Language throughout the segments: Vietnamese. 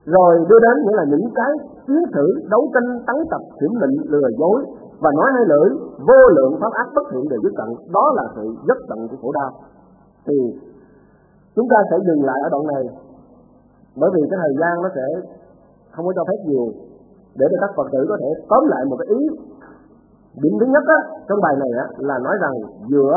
rồi đưa đến nghĩa là những cái chiến sự đấu tranh tấn tập hiểm định lừa dối và nói hai lưỡi, vô lượng pháp ác bất thiện đều dứt tận. Đó là sự dứt tận của khổ đau. Thì chúng ta sẽ dừng lại ở đoạn này, bởi vì cái thời gian nó sẽ không có cho phép nhiều, để cho các Phật tử có thể tóm lại một cái ý. Điểm thứ nhất á, trong bài này á, là nói rằng giữa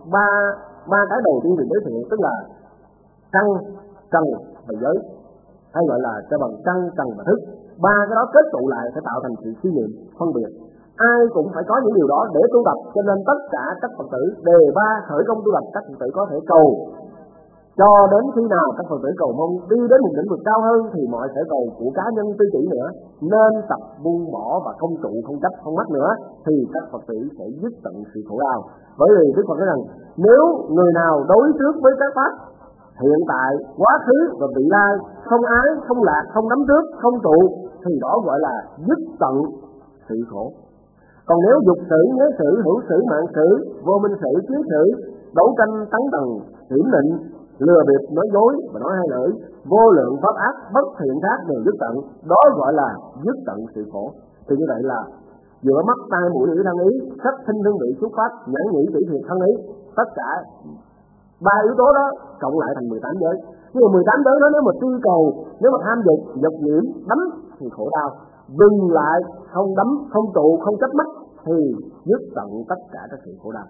ba cái đầu tiên về giới thiệu, tức là căn, trần và giới, hay gọi là cho bằng căn, trần và thức. Ba cái đó kết tụ lại sẽ tạo thành sự suy nghiệm, phân biệt. Ai cũng phải có những điều đó để tu tập, cho nên tất cả các Phật tử đề ba khởi công tu tập, các Phật tử có thể cầu cho đến khi nào các Phật tử cầu mong đi đến một lĩnh vực cao hơn thì mọi sẽ cầu của cá nhân tư chỉ nữa, nên tập buông bỏ và không trụ, không chấp, không mắc nữa, thì các Phật tử sẽ dứt tận sự khổ đau. Bởi vì Đức Phật nói rằng nếu người nào đối trước với các pháp hiện tại, quá khứ và vị lai, không ái, không lạc, không nắm trước, không trụ, thì đó gọi là dứt tận sự khổ. Còn nếu dục sự, nhớ sự, hữu sự, mạng sự, vô minh sự, kiến sự, đấu tranh tấn tầng, hiểm định, lừa bịp, nói dối và nói hai lưỡi, vô lượng pháp ác bất thiện khác đều dứt tận. Đó gọi là dứt tận sự khổ. Thì như vậy là giữa mắt, tai, mũi, lưỡi, thân, ý, sắc, thinh, hương vị, xúc pháp, nhãn, nhĩ, tỷ, thiệt, thân, ý, tất cả ba yếu tố đó cộng lại thành 18 giới. Nhưng mà 18 giới đó nếu mà truy cầu, nếu mà tham dục, dục nhiễm, đắm thì khổ đau. Dừng lại, không đắm, không trụ, không chấp mắc thì dứt tận tất cả các sự khổ đau.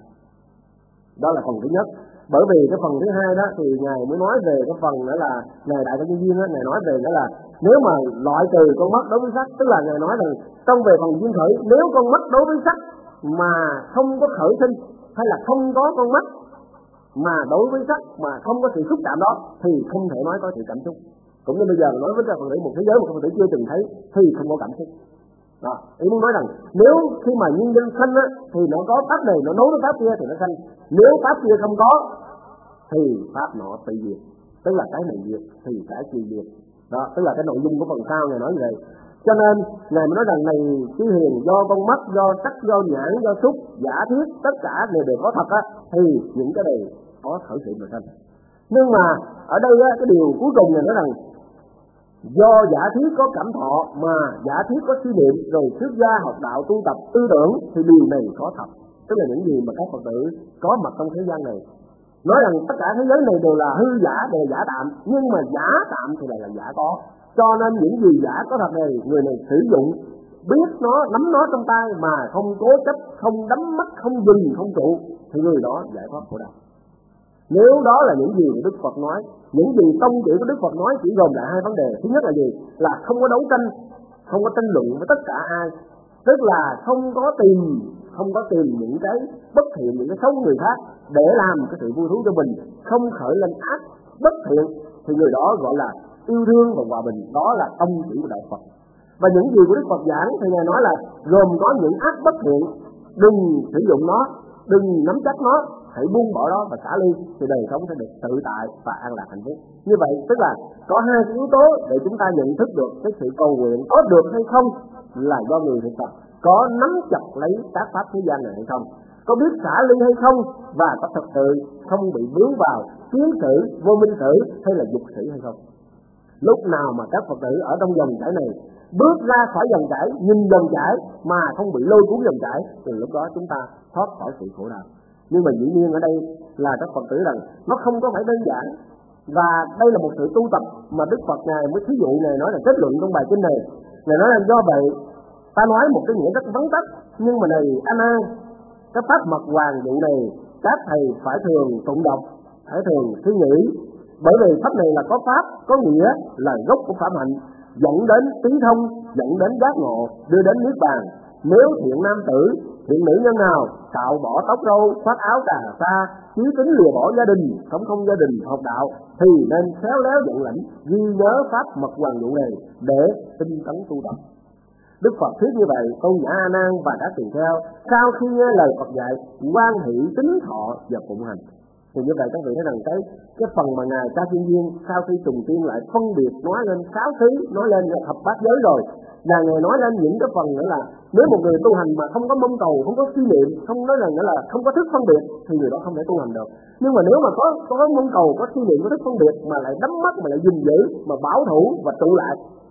Đó là phần thứ nhất. Bởi vì cái phần thứ hai đó thì Ngài mới nói về cái phần nữa là Ngài Đại Thông Nhân Duyên đó, Ngài nói về đó là nếu mà loại trừ con mắt đối với sắc, tức là Ngài nói rằng trong về phần duyên khởi, nếu con mắt đối với sắc mà không có khởi sinh, hay là không có con mắt mà đối với sắc mà không có sự xúc chạm đó thì không thể nói có sự cảm xúc. Cũng như bây giờ nói với các Phật tử một thế giới mà các Phật tử chưa từng thấy thì không có cảm xúc. Đó, ý muốn nói rằng nếu khi mà nhân dân sanh á, thì nó có pháp này nó nối với pháp kia thì nó sanh. Nếu pháp kia không có thì pháp nó tự diệt, tức là cái này diệt thì cái kia diệt. Đó, tức là cái nội dung của phần sau Ngài nói như vậy. Cho nên Ngài mới nói rằng này chư hiền, do con mắt, do sắc, do nhãn, do xúc, giả thiết tất cả đều có thật á, thì những cái này có khởi sự mà sanh. Nhưng mà ở đây á, cái điều cuối cùng này nói rằng do giả thiết có cảm thọ mà giả thiết có suy niệm, rồi xuất gia học đạo tu tập tư tưởng thì điều này có thật. Tức là những gì mà các Phật tử có mặt trong thế gian này. Nói rằng tất cả thế giới này đều là hư giả, đều là giả tạm, nhưng mà giả tạm thì lại là giả có. Cho nên những gì giả có thật này, người này sử dụng, biết nó, nắm nó trong tay mà không cố chấp, không đắm mắt, không dừng, không trụ, thì người đó giải thoát khổ đau. Nếu đó là những gì Đức Phật nói, những gì tông chỉ của Đức Phật nói chỉ gồm lại hai vấn đề. Thứ nhất là gì? Là không có đấu tranh, không có tranh luận với tất cả ai. Tức là không có tìm những cái bất thiện, những cái xấu người khác để làm cái sự vui thú cho mình, không khởi lên ác bất thiện, thì người đó gọi là yêu thương và hòa bình. Đó là tông chỉ của Đạo Phật. Và những gì của Đức Phật giảng thì Ngài nói là gồm có những ác bất thiện, đừng sử dụng nó, đừng nắm chắc nó, hãy buông bỏ đó và xả ly thì đời sống sẽ được tự tại và an lạc hạnh phúc. Như vậy tức là có hai cái yếu tố để chúng ta nhận thức được cái sự cầu nguyện có được hay không là do người thực tập có nắm chặt lấy các pháp thế gian này hay không, có biết xả ly hay không, và có thật sự không bị vướng vào kiến sự, vô minh sự hay là dục sự hay không. Lúc nào mà các Phật tử ở trong dòng chảy này bước ra khỏi dòng chảy, nhìn dòng chảy mà không bị lôi cuốn dòng chảy, thì lúc đó chúng ta thoát khỏi sự khổ đau. Nhưng mà dĩ nhiên ở đây là các Phật tử rằng nó không có phải đơn giản, và đây là một sự tu tập mà Đức Phật Ngài mới thí dụ này nói là kết luận trong bài kinh này. Ngài nói là do vậy ta nói một cái nghĩa rất vắn tắt, nhưng mà này anh an, cái pháp mật hoàng dụ này các thầy phải thường tụng đọc, phải thường suy nghĩ, bởi vì pháp này là có pháp, có nghĩa là gốc của pháp hạnh, dẫn đến trí thông, dẫn đến giác ngộ, đưa đến niết bàn. Nếu thiện nam tử, thiện nữ nhân nào cạo bỏ tóc râu, khoác áo cà sa, chí tính lìa bỏ gia đình, sống không gia đình, học đạo, thì nên khéo léo dẫn lãnh, ghi nhớ pháp mật hoàng dụ này để tinh tấn tu tập. Đức Phật thuyết như vậy, Tôn giả A Nan và các tỳ kheo sau khi nghe lời Phật dạy, hoan hỷ tín thọ và phụng hành. Thì như vậy các vị thấy rằng cái phần mà Ngài Ca Diên Viên sau khi trùng tiên lại phân biệt nói lên 6 thứ, nói lên thập bát giới rồi, là Ngài nói lên những cái phần nữa là nếu một người tu hành mà không có mong cầu, không có suy niệm, không nói rằng nữa là không có thức phân biệt thì người đó không thể tu hành được. Nhưng mà nếu mà có mong cầu, có suy niệm, có thức phân biệt mà lại đắm mắt, mà lại gìn giữ, mà bảo thủ và trụ lại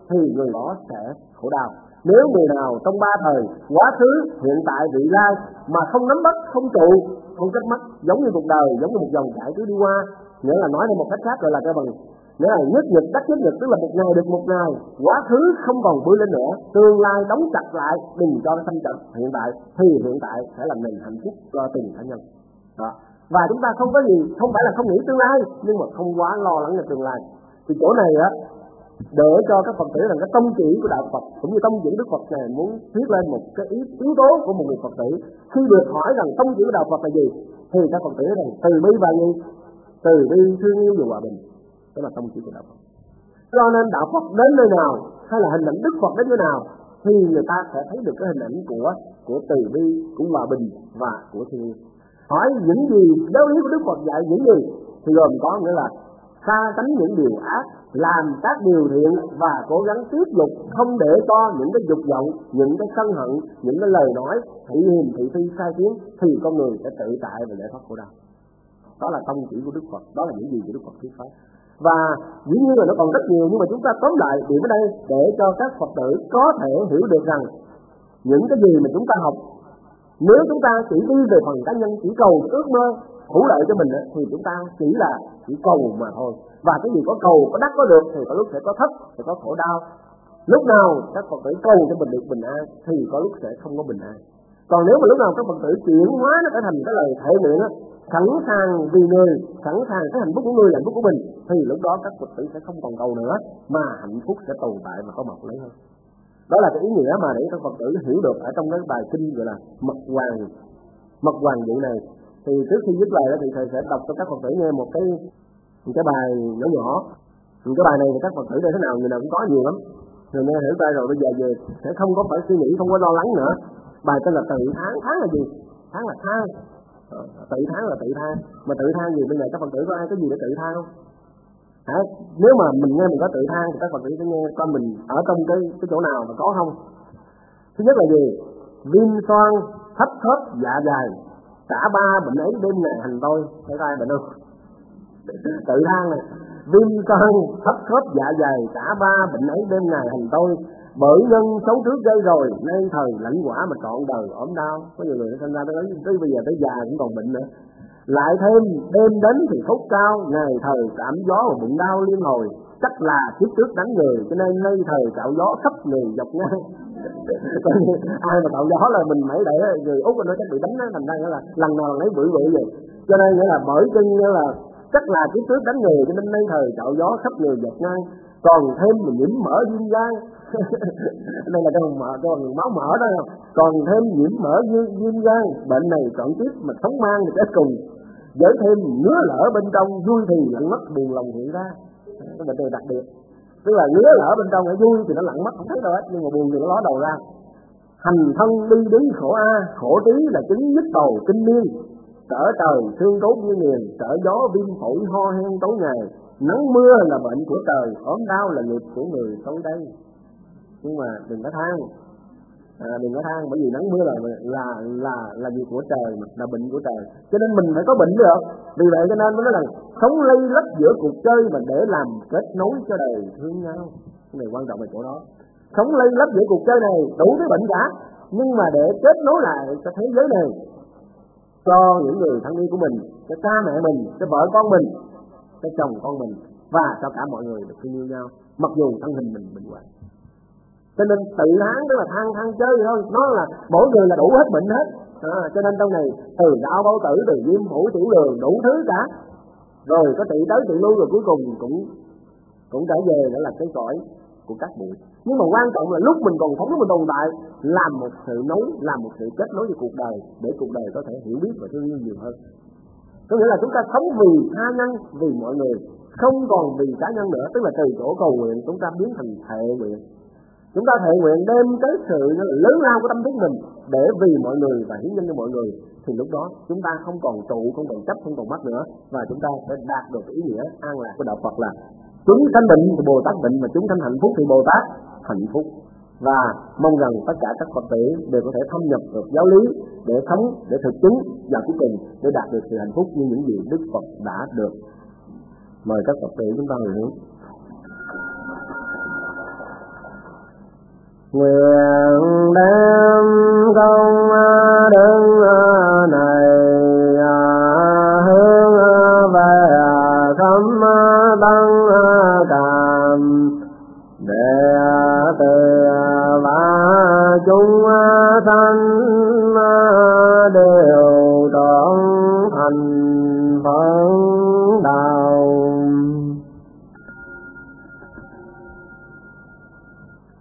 thì người đó sẽ khổ đau. Nếu người nào trong ba thời, quá khứ, hiện tại, vị lai mà không nắm bắt, không trụ, không cách mắt, giống như cuộc đời, giống như một dòng chảy cứ đi qua, nghĩa là nói theo một cách khác gọi là cái bằng, nghĩa là nhất nhật đắc nhất nhật, tức là một ngày được một ngày, quá khứ không còn bươn lên nữa, tương lai đóng chặt lại, đừng cho nó xâm chậm hiện tại, thì hiện tại sẽ làm nền hạnh phúc cho từng cá nhân. Đó. Và chúng ta không có gì, không phải là không nghĩ tương lai, nhưng mà không quá lo lắng về tương lai. Thì chỗ này á, để cho các Phật tử rằng cái tông chỉ của đạo Phật cũng như tông chỉ Đức Phật này muốn viết lên một cái yếu tố của một người Phật tử. Khi được hỏi rằng tông chỉ của đạo Phật là gì, thì các Phật tử rằng từ bi và gì, từ bi, thương yêu và hòa bình, đó là tông chỉ của đạo Phật. Cho nên đạo Phật đến nơi nào hay là hình ảnh Đức Phật đến nơi nào thì người ta sẽ thấy được cái hình ảnh của từ bi, của hòa bình và của thương yêu. Hỏi những gì giáo lý của Đức Phật dạy những gì thì gồm có nghĩa là xa tránh những điều ác, làm các điều thiện và cố gắng tiếp tục không để cho những cái dục vọng, những cái sân hận, những cái lời nói thị hiềm, thị phi, sai khiến thì con người sẽ tự tại và giải thoát khổ đau. Đó là tông chỉ của Đức Phật, đó là những gì của Đức Phật thuyết pháp. Và dĩ nhiên là nó còn rất nhiều, nhưng mà chúng ta tóm lại điểm ở đây để cho các Phật tử có thể hiểu được rằng những cái gì mà chúng ta học, nếu chúng ta chỉ đi về phần cá nhân, chỉ cầu ước mơ hữu lợi cho mình thì chúng ta chỉ cầu mà thôi. Và cái gì có cầu, có đắc, có được thì có lúc sẽ có thất, sẽ có khổ đau. Lúc nào các Phật tử cầu cho mình được bình an thì có lúc sẽ không có bình an. Còn nếu mà lúc nào các Phật tử chuyển hóa nó trở thành cái lời thể nguyện á, sẵn sàng vì người, sẵn sàng cái hạnh phúc của người là hạnh phúc của mình, thì lúc đó các Phật tử sẽ không còn cầu nữa, mà hạnh phúc sẽ tồn tại và có mọc lấy hơn. Đó là cái ý nghĩa mà để các Phật tử hiểu được ở trong cái bài kinh gọi là mật hoàng vụ này. Thì trước khi dứt lời thì thầy sẽ đọc cho các Phật tử nghe một cái bài nhỏ nhỏ. Cái bài này thì các Phật tử đây thế nào người nào cũng có nhiều lắm. Rồi nghe hiểu tay rồi bây giờ về sẽ không có phải suy nghĩ, không có lo lắng nữa. Bài tên là tự tháng. Tháng là gì? Tháng là than. Tự tháng là tự than. Mà tự than gì bây giờ các Phật tử có ai có gì để tự than không? Hả? Nếu mà mình nghe mình có tự than thì các Phật tử sẽ nghe coi mình ở trong cái chỗ nào mà có không. Thứ nhất là gì? Viêm xoang, thấp khớp, dạ dày, cả ba bệnh ấy đêm ngày hành tôi. Thấy ai bệnh không? Tự than này. Viêm xoang, thấp khớp, dạ dày, cả ba bệnh ấy đêm ngày hành tôi. Bởi nhân xấu trước gây rồi, nay thời lãnh quả mà trọn đời ốm đau. Có nhiều người sinh ra tới bây giờ tới già cũng còn bệnh nữa. Lại thêm đêm đến thì sốt cao, ngày thời cảm gió và bụng đau liên hồi. Chắc là kiếp trước đánh người, cho nên nay thời cạo gió khắp người dọc ngang. Ai mà cạo gió là mình mấy để người Úc nó chắc bị đánh, thành ra nghĩa là lần nào lấy bự vậy. Cho nên nghĩa là bởi chân nghĩa là chắc là kiếp trước đánh người, cho nên nay thời cạo gió khắp người dọc ngang. Còn thêm mình nhiễm mỡ viêm gan. Đây là cái máu mỡ đó không? Còn thêm nhiễm mỡ viêm gan, bệnh này chọn tiếp mà sống mang thì chết cùng. Với thêm ngứa lở bên trong, vui thì lặng mắt, buồn lòng hiện ra. Cái bệnh này đặc biệt, tức là ngứa lở bên trong, vui thì nó lặng mắt không thấy đâu hết, nhưng mà buồn thì nó ló đầu ra. Hành thân đi đứng khổ khổ tí là chứng nhất đầu kinh niên. Sợ trời thương tốt như nghiền, sợ gió viêm phổi ho hen tối ngày. Nắng mưa là bệnh của trời, ốm đau là nghiệp của người tối đây. Nhưng mà đừng có than, đừng có than, bởi vì nắng mưa là việc của trời, là bệnh của trời, cho nên mình phải có bệnh được. Vì vậy cho nên nó nói là sống lây lất giữa cuộc chơi mà để làm kết nối cho đời thương nhau. Cái này quan trọng ở chỗ đó. Sống lây lất giữa cuộc chơi này đủ cái bệnh cả, nhưng mà để kết nối lại cho thế giới này, cho những người thân yêu của mình, cho cha mẹ mình, cho vợ con mình, cho chồng con mình, và cho cả mọi người được thương yêu nhau, mặc dù thân hình mình bệnh hoạn. Cho nên tự hán tức là than chơi thôi, nó là mỗi người là đủ hết bệnh hết. Cho nên trong này từ đau bao tử, từ viêm phổi, tiểu đường, đủ thứ cả. Rồi có trị tới trị lui, rồi cuối cùng cũng trở về đó là cái cõi của các bụi. Nhưng mà quan trọng là lúc mình còn sống, lúc mình tồn tại, làm một sự nối, làm một sự kết nối với cuộc đời, để cuộc đời có thể hiểu biết và thương yêu nhiều hơn. Có nghĩa là chúng ta sống vì tha nhân, vì mọi người, không còn vì cá nhân nữa. Tức là từ chỗ cầu nguyện chúng ta biến thành thệ nguyện. Chúng ta thệ nguyện đem cái sự lớn lao của tâm thức mình để vì mọi người và hiến nhân cho mọi người, thì lúc đó chúng ta không còn trụ, không còn chấp, không còn mắc nữa, và chúng ta sẽ đạt được ý nghĩa an lạc của đạo Phật là chúng sanh bệnh thì Bồ Tát bệnh, mà chúng sanh hạnh phúc thì Bồ Tát hạnh phúc. Và mong rằng tất cả các Phật tử đều có thể thâm nhập được giáo lý để sống, để thực chứng và cuối cùng để đạt được sự hạnh phúc như những gì Đức Phật đã được. Mời các Phật tử chúng ta hồi hướng. nguyện đem công đức này hướng về khắp tăng cảm để từ và chúng sanh đều trọn thành Phật.